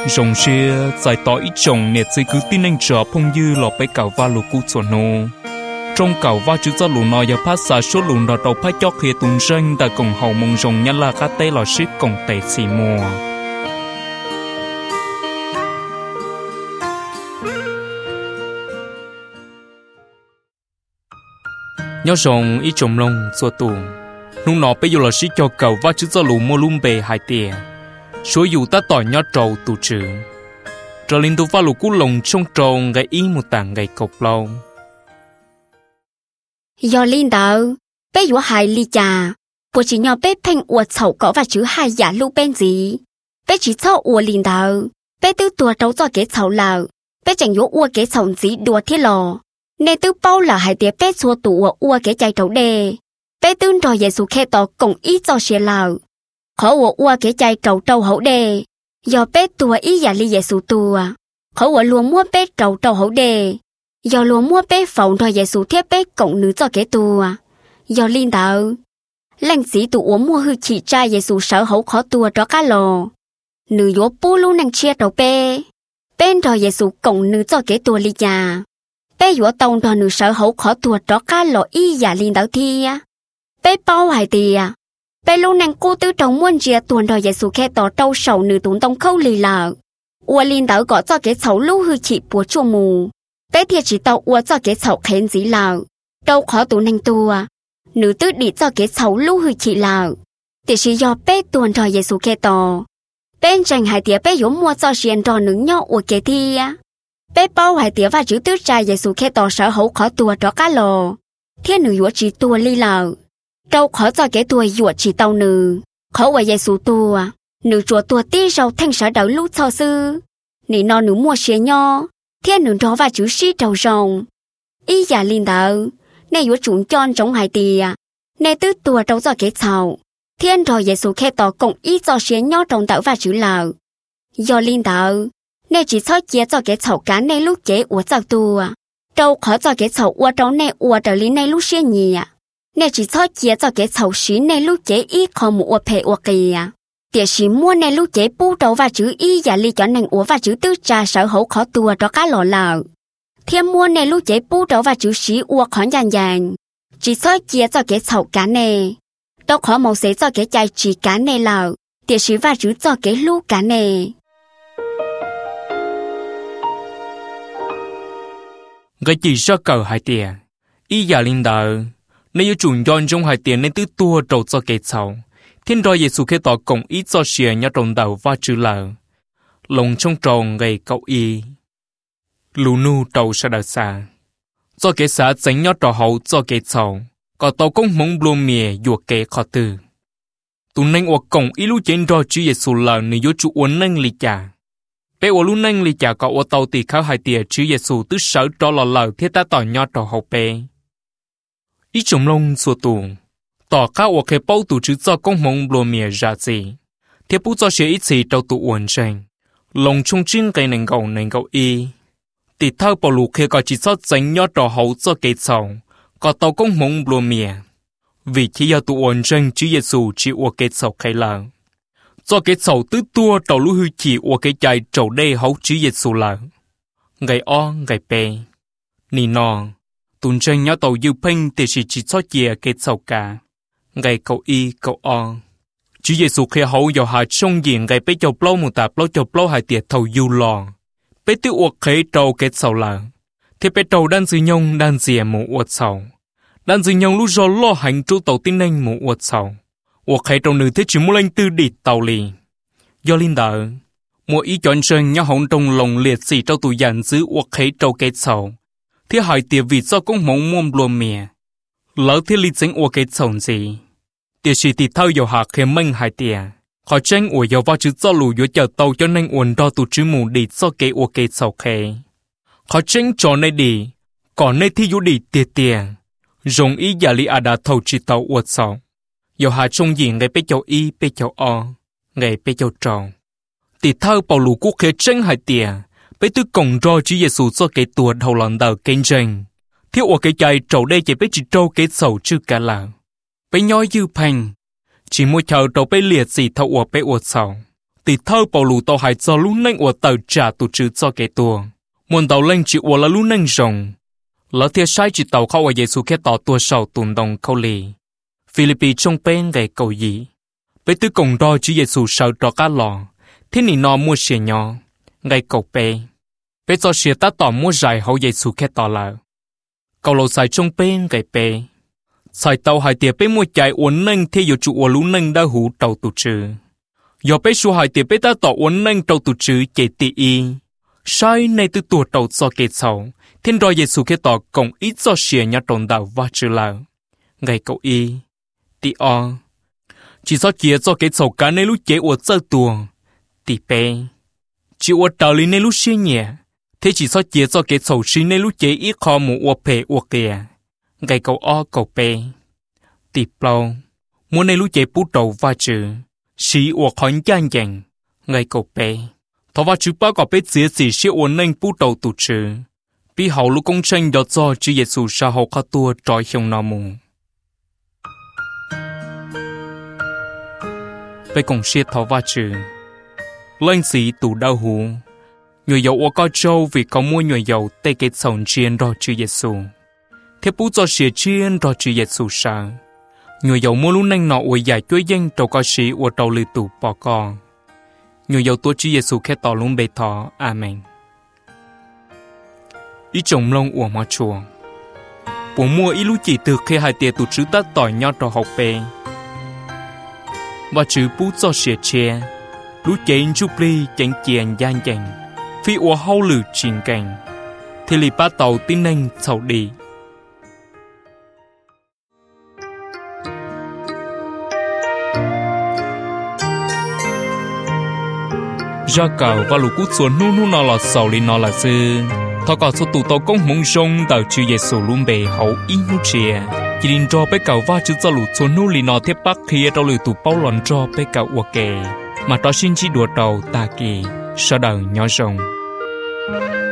rồng xe giải tỏa ít chồng nè chỉ cứ tin anh chờ phong dư lọ bé cào va lù cú chuẩn nô trong cào va chữ cho lù nọ giờ phát xả số lù nọ đầu phát chót khi tuần sinh đã cùng hậu mông rồng nhăn là cá tê lò ship cùng tệ xì mùa nhớ rồng ít chồng lông xua tù lúc nọ bây giờ là ship cho cào va chữ cho lù mua lùm bề hai tiền số dù ta tỏi nhớ trầu tù trừ trở lên tu va lù cú lồng trong trầu ngày ý một tảng ngày cộc lâu do linh đạo bé dũa hài ly trà bộ chỉ nhỏ bé phanh uột sầu có và chữ hai giả lưu bên gì bé chỉ cho uột linh đạo bé tư tua trâu cho cái sầu lào bé chẳng dũa uột cái sầu gì đùa thiết lò nên tư bao là hai tiệp bé xua tụ uột cái chạy trâu đê bé tư rồi Giêsu khe tỏ cùng ý cho xe lào khó uột cái chạy trâu trâu hậu đê do bé tua ý giả ly Giêsu tua khó uột luôn mua bé trâu trâu hậu đê do luôn mua bé phòng rồi Giêsu thiết bé cộng nữ cho cái tua do linh đạo lãnh sĩ tụ uống mua hư chỉ trai Giêsu sở hậu khó tua cho cá lò nữ yếu bù luôn năng chia đầu bé bên rồi Giêsu cộng nữ cho cái tua ly nhà bé yếu tông rồi nữ sở hậu khó tua cho cá lò y giả linh đạo thi bé bao hài tìa bé luôn năng cô tứ trong muôn chia tuần rồi Giêsu khe tỏ trâu sầu nữ tốn tông khâu lì lợ ua linh đạo gọi cho cái xấu lũ hư chỉ bùa chua mù bé thiệt chỉ tàu ua cho cái xấu khen gì lợ đâu khó tốn năng tua nữ tứ đi cho cái xấu lũ hư chỉ lợ thì chỉ do bé tuần rồi Giêsu khe tỏ bên tranh hai tía bé yếu mua cho xiên trò nữ nhau ua cái thi bé bao hai tía và chữ tứ trai Giêsu khe tỏ sở hữu khó tua cho cá lò thiên nữ yếu chỉ tua ly lợ đâu khó cho cái tua yếu chỉ tàu nữ khó qua Giêsu tua nữ chùa tua tí rau thanh sở đỡ lũ cho sư nị nó nữ mua xe nho thiên nữ đó và chữ sĩ trầu rồng ý giả linh đạo này yếu chúng chọn trong hai tìa này tứ tua trâu cho cái sầu thiên rồi Giêsu khe tỏ cộng ý cho xe nho trong đạo và chữ lợ do linh đạo này chỉ cho chia cho cái sầu cá này lúc chế ủa cho tua đâu khó cho cái sầu ủa trâu này ủa trở lý này lúc xe nhì này chỉ cho chia cho cái sầu xí này lúc chế ý khó một ủa phê ủa kì tiệt sĩ mua này lúc chế bù đầu và chữ y giả ly cho nàng ủa và chữ tứ trà sở hữu khó tua cho cá lò lợ thiên mua này lúc chế bù đầu và chữ sĩ ủa khó nhàn nhàn chỉ cho chia cho cái sầu cá này đâu khó màu xế cho cái chai chỉ cá này lợ tiệt sĩ và chữ cho cái lú cá này cái chỉ cho cờ hai tiền y giả linh đạo nếu chủ nhân trong hai tiền nên tứ tua trầu cho cái sầu thiên rồi Giêsu khe tỏ cộng ý cho xìa nhớ trong đầu và chữ lợ lồng trong tròn ngày cậu y lù nu đầu sa đờ xa cho cái xã tránh nhớ trò hậu cho cái sầu có tàu công mong blô mìa dùa kế khó từ tụ nên ở cộng ý lú trên rồi chữ Giêsu lợ nếu yếu chủ uốn nâng lì chả bé ở lú nâng lì chả có ở tàu tì khao hai tìa chữ Giêsu tứ sở cho lò lợ thiết ta tỏ nhớ trò hậu bé ý chồng lông xua tù tỏ cao ở cái bao tụ chữ cho công mong blô mìa ra gì thiết bút cho xe ít gì trâu tụ uốn tranh lồng chung chính cái nền gầu y thì thao bảo lục khi có chỉ cho tránh nhớ trò hậu cho cái sầu có tàu công mong blô mìa vì khi giờ tụ uốn tranh chữ Giêsu chỉ ở cái sầu khai lợ cho cái sầu tứ tua trâu lũ hư chỉ ở cái chạy trâu đây hậu chữ Giêsu lợ ngày o ngày bê nì nò tuần tranh nhớ tàu dư phanh thì chỉ cho chia cái sầu cả ngày cậu y cậu o Chúa Giêsu khi hậu vào hạ trong diện ngày bé cho plau một tạp plau cho plau hai tiệt thầu du lò bé tiêu uất khế trâu kết sầu lợ thì bé trâu đan dư nhông đan dìa mù uất sầu đan dư nhông lúc do lo hành trụ tàu tin anh mù uất sầu uất khế trâu nữ thế chỉ mua lên tư đi tàu lì do linh đỡ mua ý chọn sơn nhớ hỏng trong lòng liệt sĩ trâu tù dàn giữ uất khế trâu kết sầu thì hai tiệt vì do cũng mong muôn luôn mìa lỡ thì lý chính uất kết sầu gì tiệt sĩ thì thao vào hạ khi mình hai tiệt họ tranh uất vào chữ do lù vô chờ tàu cho nên uẩn đo tụ chữ mù đi do cái uất kết sầu khế họ tranh cho này đi còn này thì vô đi tiệt tiệt dùng ý giả lý đã thầu chỉ tàu uất sầu vào hạ trong diện ngày bé cháu y bé cháu o ngày bé cháu tròn thì thao bảo lù quốc khế tranh hai tiệt bé tư cổng ro Chúa Giêsu cho cái tua đầu lần đầu kênh tranh thiếu ở cái chạy trâu đây chỉ bé chỉ trâu cái sầu chứ cả là bé nhói dư phanh chỉ mua chờ trâu bé liệt gì thâu ở bé uất sầu thì thâu bảo lù tàu hải cho lũ nênh của tàu trả tụ chữ cho cái tua muốn tàu lên chịu là lũ nênh rồng lỡ thiệt sai chỉ tàu khâu ở Giêsu khét tỏ tua sầu tùn đồng khâu lì Philippi trong bên về cầu gì với tư cùng đo chữ Giêsu sợ trò cá lò thế nị nó mua xìa nhỏ ngay cầu bê cho xìa ta tỏ mua dài hậu Giêsu khét tỏ là cầu lầu xài trong bên về bê xài tàu hải tiệp bê mua chạy uốn nênh thì dù chủ uốn lũ nênh đã hú tàu tụ chữ do bê số hải tiệp bê ta tỏ uốn nênh tàu tụ chữ kể tị y sai này từ tuổi tàu cho kể sầu thiên rồi Giêsu khét tỏ cộng ít cho xìa nhà tròn đạo và chữ là ngay cầu y tị o chỉ do kia cho cái sầu cá này lúc chế uốn sơ tua tị bê chỉ uốn tàu lý này lúc xìa nhẹ thế chỉ do kia cho cái sầu xì này lúc chế ít khó mù uốn pê uốn kìa ngay cầu o cầu bê tị plau muốn này lúc chế bút đầu và chữ xì uốn khói gian dành ngay cầu bê thọ và chữ ba có bê dễ gì xì uốn nênh bút đầu tụ chữ bị hậu lúc công tranh do cho chữ Giêsu sa hậu khá tua trói hiông nà mù bê cùng xì thọ và chữ lên xì tụ đau hú người dầu ô có trâu vì có mua người dầu tê kết sống chiên rồi chữ Giêsu thế bút cho xì chiên rồi chữ Giêsu sa người dầu mua lúc nênh nọ uổi giải chuối danh trâu có xì uổi trâu lì tụ bỏ con người dầu tua chữ Giêsu khét tỏ luôn bê thọ amen ý chồng lông uổng mà chùa bố mua ý lúc chỉ từ khi hai tiệt tụ chữ ta tỏi nhau trò học bê và chữ bút cho xìa chè lúc chén chúc ly chén chèn gian chèn phi ua hâu lử trình cảnh thì lì ba tàu tin nênh sầu đi ra cầu và lũ cút xuống nu nó là sầu li nó là sư thọ cả số tụ tàu công mông sông tàu chữ Giêsu luôn bề hậu in nu chè chỉ định cho bé cầu va chữ cho lũ xuống nu li nó tiếp bắc khi tàu lử tụ bao lòn cho bé cầu uo kề mà tao xin chỉ đùa tàu ta kỳ sau đời nhỏ rồng